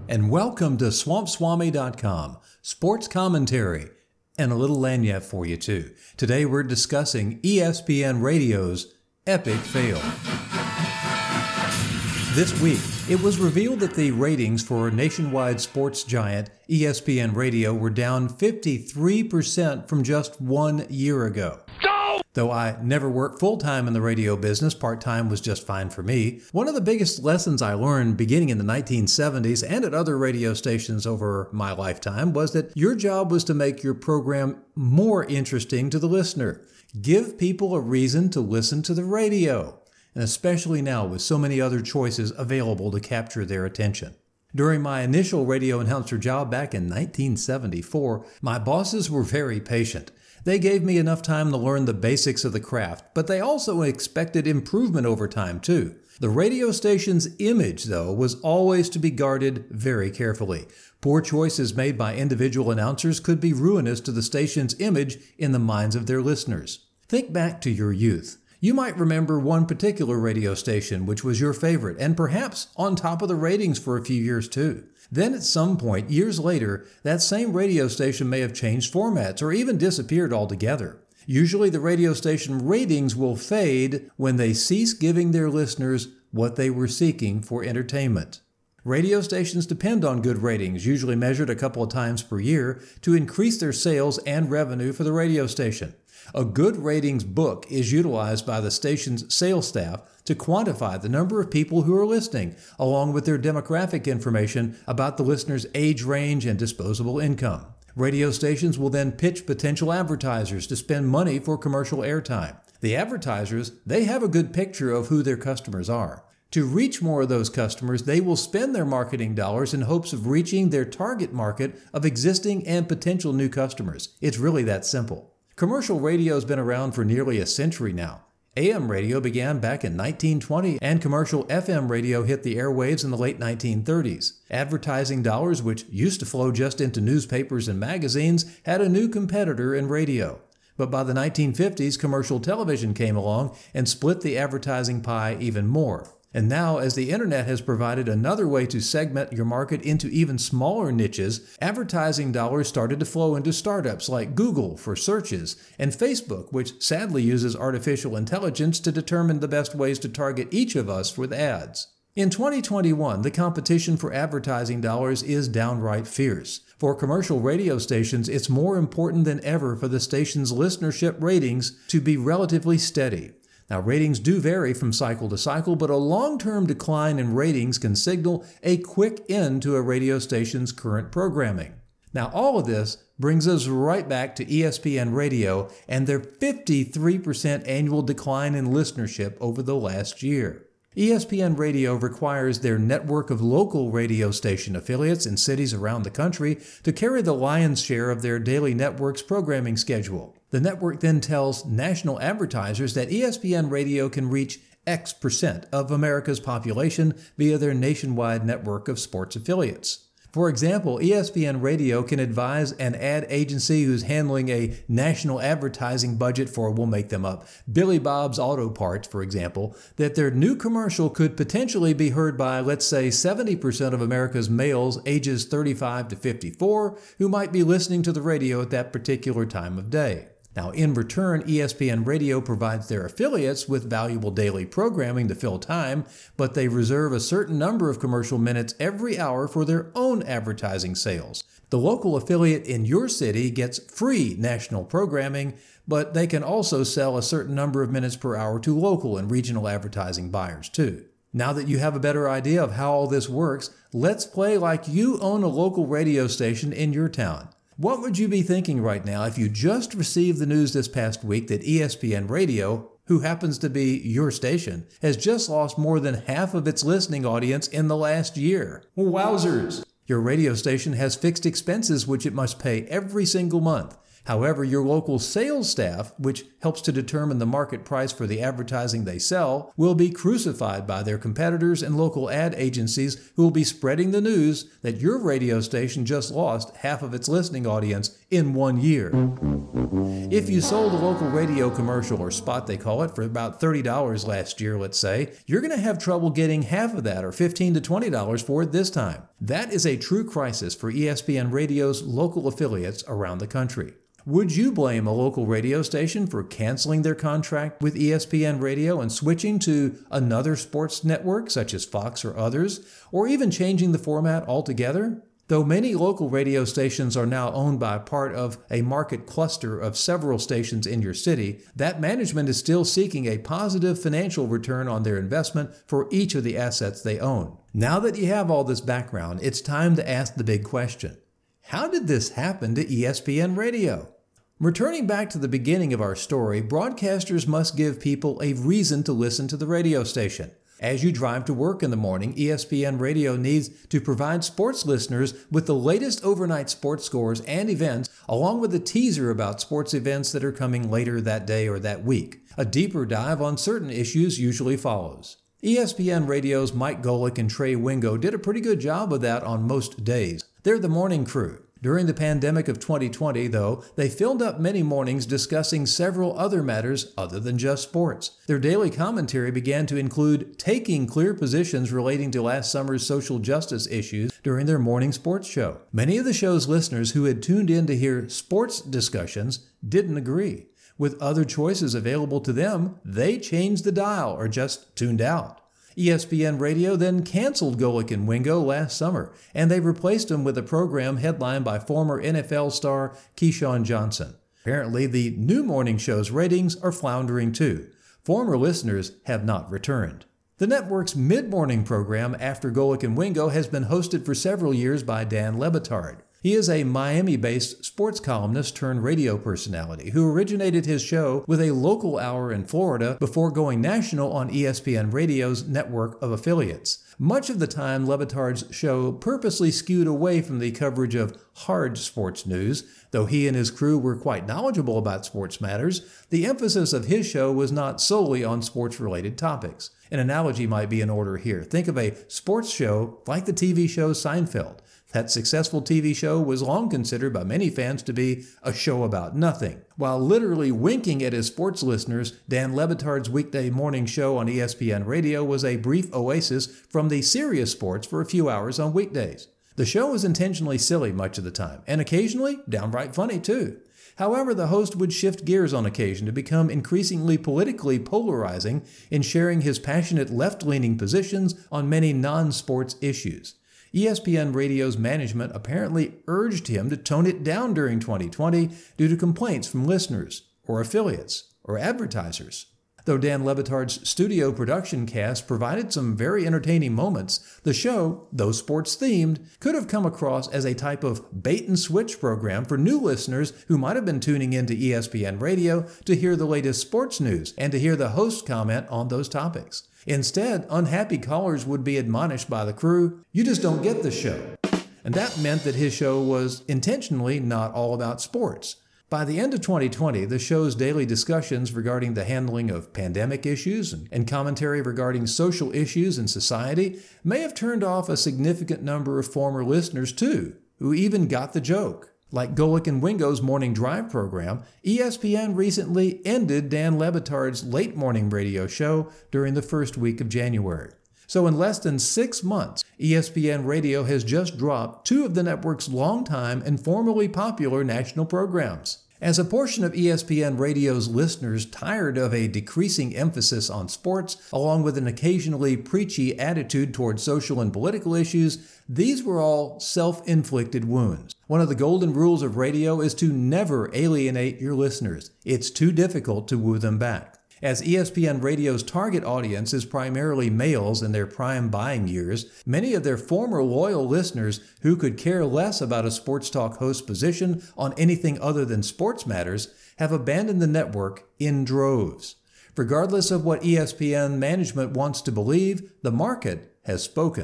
and welcome to SwampSwami.com, sports commentary, and a little lagniappe for you too. Today we're discussing ESPN Radio's epic fail. This week, it was revealed that the ratings for nationwide sports giant ESPN Radio were down 53% from just 1 year ago. Though I never worked full-time in the radio business, part-time was just fine for me. One of the biggest lessons I learned beginning in the 1970s and at other radio stations over my lifetime was that your job was to make your program more interesting to the listener. Give people a reason to listen to the radio, and especially now with so many other choices available to capture their attention. During my initial radio announcer job back in 1974, my bosses were very patient. They gave me enough time to learn the basics of the craft, but they also expected improvement over time too. The radio station's image, though, was always to be guarded very carefully. Poor choices made by individual announcers could be ruinous to the station's image in the minds of their listeners. Think back to your youth. You might remember one particular radio station which was your favorite and perhaps on top of the ratings for a few years too. Then at some point, years later, that same radio station may have changed formats or even disappeared altogether. Usually the radio station ratings will fade when they cease giving their listeners what they were seeking for entertainment. Radio stations depend on good ratings, usually measured a couple of times per year, to increase their sales and revenue for the radio station. A good ratings book is utilized by the station's sales staff to quantify the number of people who are listening, along with their demographic information about the listener's age range and disposable income. Radio stations will then pitch potential advertisers to spend money for commercial airtime. The advertisers, they have a good picture of who their customers are. To reach more of those customers, they will spend their marketing dollars in hopes of reaching their target market of existing and potential new customers. It's really that simple. Commercial radio has been around for nearly a century now. AM radio began back in 1920, and commercial FM radio hit the airwaves in the late 1930s. Advertising dollars, which used to flow just into newspapers and magazines, had a new competitor in radio. But by the 1950s, commercial television came along and split the advertising pie even more. And now, as the internet has provided another way to segment your market into even smaller niches, advertising dollars started to flow into startups like Google for searches and Facebook, which sadly uses artificial intelligence to determine the best ways to target each of us with ads. In 2021, the competition for advertising dollars is downright fierce. For commercial radio stations, it's more important than ever for the station's listenership ratings to be relatively steady. Now, ratings do vary from cycle to cycle, but a long-term decline in ratings can signal a quick end to a radio station's current programming. Now, all of this brings us right back to ESPN Radio and their 53% annual decline in listenership over the last year. ESPN Radio requires their network of local radio station affiliates in cities around the country to carry the lion's share of their daily network's programming schedule. The network then tells national advertisers that ESPN Radio can reach X% of America's population via their nationwide network of sports affiliates. For example, ESPN Radio can advise an ad agency who's handling a national advertising budget for, we'll make them up, Billy Bob's Auto Parts, for example, that their new commercial could potentially be heard by, let's say, 70% of America's males ages 35 to 54 who might be listening to the radio at that particular time of day. Now, in return, ESPN Radio provides their affiliates with valuable daily programming to fill time, but they reserve a certain number of commercial minutes every hour for their own advertising sales. The local affiliate in your city gets free national programming, but they can also sell a certain number of minutes per hour to local and regional advertising buyers too. Now that you have a better idea of how all this works, let's play like you own a local radio station in your town. What would you be thinking right now if you just received the news this past week that ESPN Radio, who happens to be your station, has just lost more than half of its listening audience in the last year? Wowzers! Your radio station has fixed expenses which it must pay every single month. However, your local sales staff, which helps to determine the market price for the advertising they sell, will be crucified by their competitors and local ad agencies who will be spreading the news that your radio station just lost half of its listening audience in 1 year. If you sold a local radio commercial or spot, they call it, for about $30 last year, let's say, you're going to have trouble getting half of that, or $15 to $20 for it this time. That is a true crisis for ESPN Radio's local affiliates around the country. Would you blame a local radio station for canceling their contract with ESPN Radio and switching to another sports network such as Fox or others, or even changing the format altogether? Though many local radio stations are now owned by part of a market cluster of several stations in your city, that management is still seeking a positive financial return on their investment for each of the assets they own. Now that you have all this background, it's time to ask the big question. How did this happen to ESPN Radio? Returning back to the beginning of our story, broadcasters must give people a reason to listen to the radio station. As you drive to work in the morning, ESPN Radio needs to provide sports listeners with the latest overnight sports scores and events, along with a teaser about sports events that are coming later that day or that week. A deeper dive on certain issues usually follows. ESPN Radio's Mike Golic and Trey Wingo did a pretty good job of that on most days. They're the morning crew. During the pandemic of 2020, though, they filled up many mornings discussing several other matters other than just sports. Their daily commentary began to include taking clear positions relating to last summer's social justice issues during their morning sports show. Many of the show's listeners who had tuned in to hear sports discussions didn't agree. With other choices available to them, they changed the dial or just tuned out. ESPN Radio then canceled Golic and Wingo last summer, and they replaced them with a program headlined by former NFL star Keyshawn Johnson. Apparently, the new morning show's ratings are floundering too. Former listeners have not returned. The network's mid-morning program After Golic and Wingo has been hosted for several years by Dan Le Batard. He is a Miami-based sports columnist turned radio personality who originated his show with a local hour in Florida before going national on ESPN Radio's network of affiliates. Much of the time, Le Batard's show purposely skewed away from the coverage of hard sports news. Though he and his crew were quite knowledgeable about sports matters, the emphasis of his show was not solely on sports-related topics. An analogy might be in order here. Think of a sports show like the TV show Seinfeld. That successful TV show was long considered by many fans to be a show about nothing. While literally winking at his sports listeners, Dan Le Batard's weekday morning show on ESPN Radio was a brief oasis from the serious sports for a few hours on weekdays. The show was intentionally silly much of the time, and occasionally downright funny too. However, the host would shift gears on occasion to become increasingly politically polarizing in sharing his passionate left-leaning positions on many non-sports issues. ESPN Radio's management apparently urged him to tone it down during 2020 due to complaints from listeners, or affiliates, or advertisers. Though Dan Le Batard's studio production cast provided some very entertaining moments, the show, though sports-themed, could have come across as a type of bait-and-switch program for new listeners who might have been tuning into ESPN Radio to hear the latest sports news and to hear the host comment on those topics. Instead, unhappy callers would be admonished by the crew, "You just don't get the show." And that meant that his show was intentionally not all about sports. By the end of 2020, the show's daily discussions regarding the handling of pandemic issues and commentary regarding social issues in society may have turned off a significant number of former listeners too, who even got the joke. Like Golic and Wingo's morning drive program, ESPN recently ended Dan Le Batard's late morning radio show during the first week of January. So in less than 6 months, ESPN Radio has just dropped 2 of the network's longtime and formerly popular national programs. As a portion of ESPN Radio's listeners tired of a decreasing emphasis on sports, along with an occasionally preachy attitude toward social and political issues, these were all self-inflicted wounds. One of the golden rules of radio is to never alienate your listeners. It's too difficult to woo them back. As ESPN Radio's target audience is primarily males in their prime buying years, many of their former loyal listeners who could care less about a sports talk host position on anything other than sports matters have abandoned the network in droves. Regardless of what ESPN management wants to believe, the market has spoken.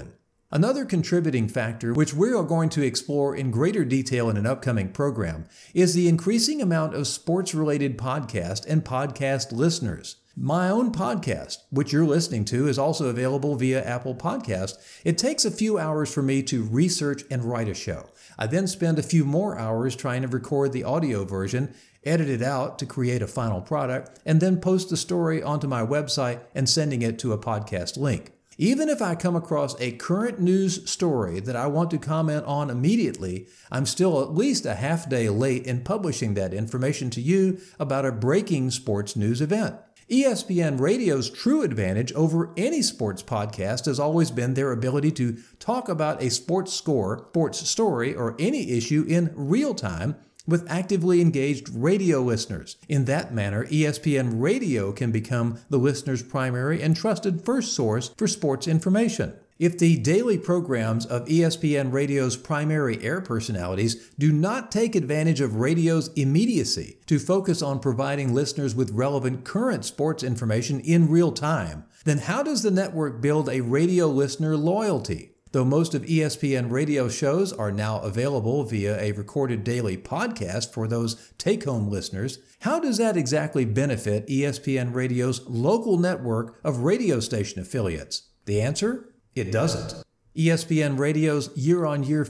Another contributing factor, which we are going to explore in greater detail in an upcoming program, is the increasing amount of sports-related podcast and podcast listeners. My own podcast, which you're listening to, is also available via Apple Podcast. It takes a few hours for me to research and write a show. I then spend a few more hours trying to record the audio version, edit it out to create a final product, and then post the story onto my website and sending it to a podcast link. Even if I come across a current news story that I want to comment on immediately, I'm still at least a half day late in publishing that information to you about a breaking sports news event. ESPN Radio's true advantage over any sports podcast has always been their ability to talk about a sports score, sports story, or any issue in real time with actively engaged radio listeners. In that manner, ESPN Radio can become the listener's primary and trusted first source for sports information. If the daily programs of ESPN Radio's primary air personalities do not take advantage of radio's immediacy to focus on providing listeners with relevant current sports information in real time, then how does the network build a radio listener loyalty? Though most of ESPN Radio shows are now available via a recorded daily podcast for those take-home listeners, how does that exactly benefit ESPN Radio's local network of radio station affiliates? The answer? It doesn't. ESPN Radio's year-on-year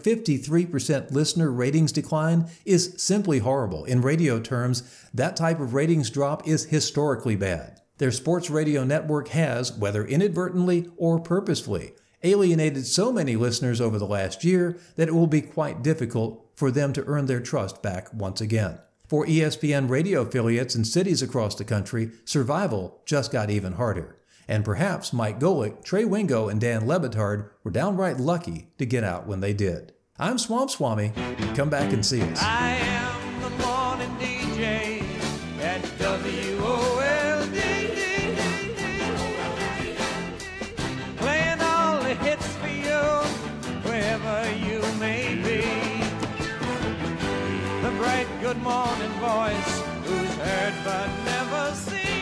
53% listener ratings decline is simply horrible. In radio terms, that type of ratings drop is historically bad. Their sports radio network has, whether inadvertently or purposefully, alienated so many listeners over the last year that it will be quite difficult for them to earn their trust back once again. For ESPN radio affiliates in cities across the country, survival just got even harder. And perhaps Mike Golick, Trey Wingo, and Dan Le Batard were downright lucky to get out when they did. I'm Swamp Swami. Come back and see us. I am the morning DJ at WOLD, playing all the hits for you, wherever you may be. The bright good morning voice, who's heard but never seen.